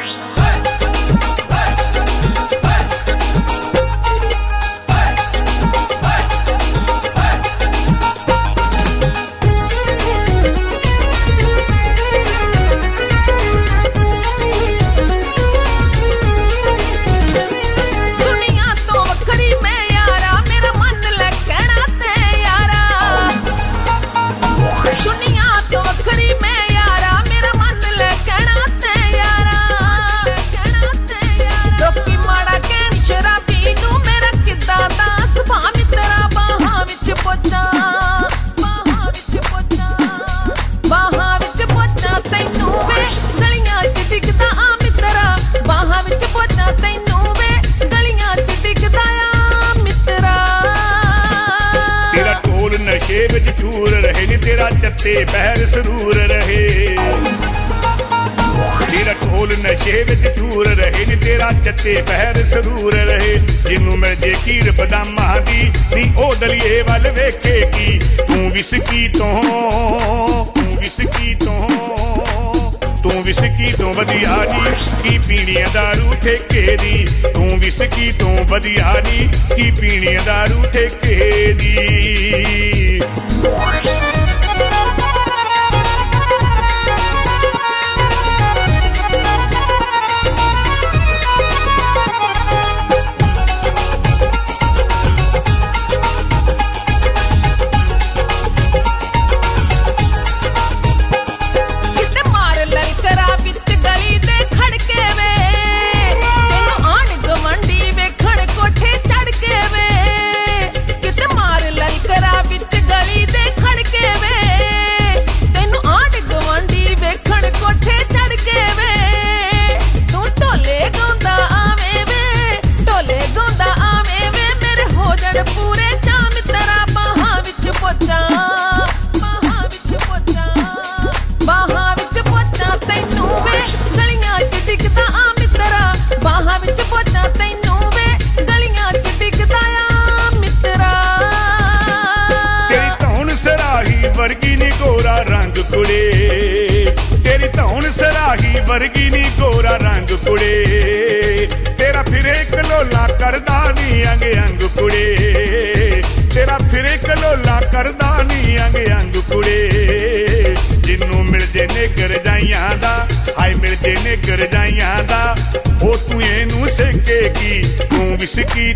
चत्ते पैर सरूर रहे तेरा ढोल नशे विच चूर रहे नी तेरा चत्ते पैर सरूर रहे जिन्नू मिल जे कीर बदामा दी नी ओ दलिए वल वेखेगी तू विस्की तो वधिया नी की पीनी दारू ठेके दी तू विस्की तो वधिया नी की पीनी दारू ठेके दी तेरी धौन सराही वर्गी नी गोरा रंग कुड़े तेरा फिरे कलोला करदा नी अंग अंग कुड़े तेरा फिरे कलोला करदा नी अंग अंग कुड़े जिन्नू मिल जे निगर जाइयां दा हाय मिल जे निगर जाइयां दा ओ तू एनू सेकेगी तू विस्की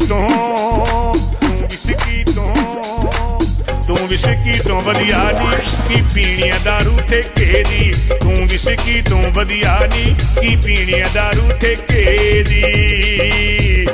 तो वधिया नी की पीनी दारू ठेके दी तू विस्की तो वधिया नी की पीनी दारू ठेके दी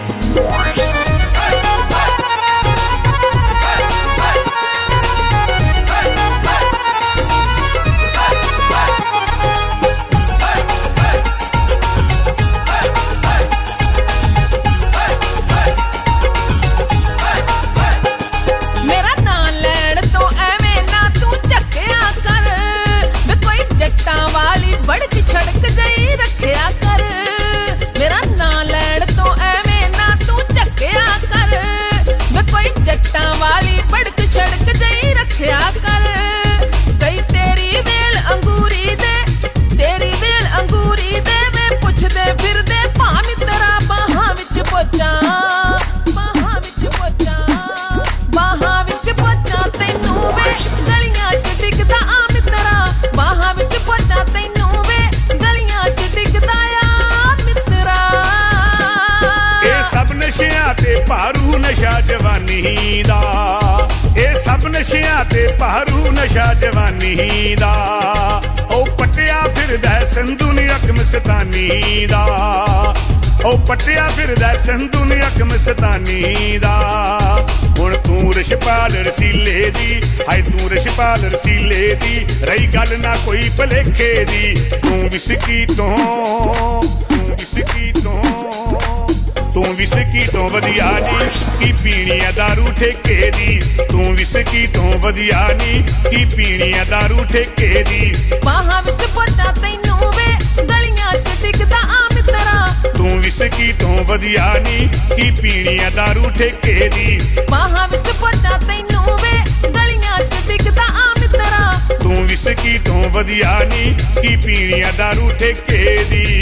भारू नशा जवानी दा ए सब नशियां ते भारू नशा जवानी दा ओ पटिया फिरदा संधू नी अक मस्तानी दा ओ पटिया फिरदा संधू नी अक मस्तानी दा हुण तू रशपाल रसीले दी हाय तू रशपाल रसीले दी रही गल ना कोई भलेखे दी तू विस्की तो वधिया नी की पीनी दारू ठेके दी तू विस्की तो वधिया नी की पीनी दारू ठेके दी बाहां विच पोचा तैनू वे गलियां च दिखदा आ मित्रा तू विस्की तो वधिया नी की पीनी दारू ठेके दी बाहां विच पोचा तैनू वे गलियां च दिखदा आ मित्रा तू विस्की तो वधिया नी की पीनी दारू ठेके दी।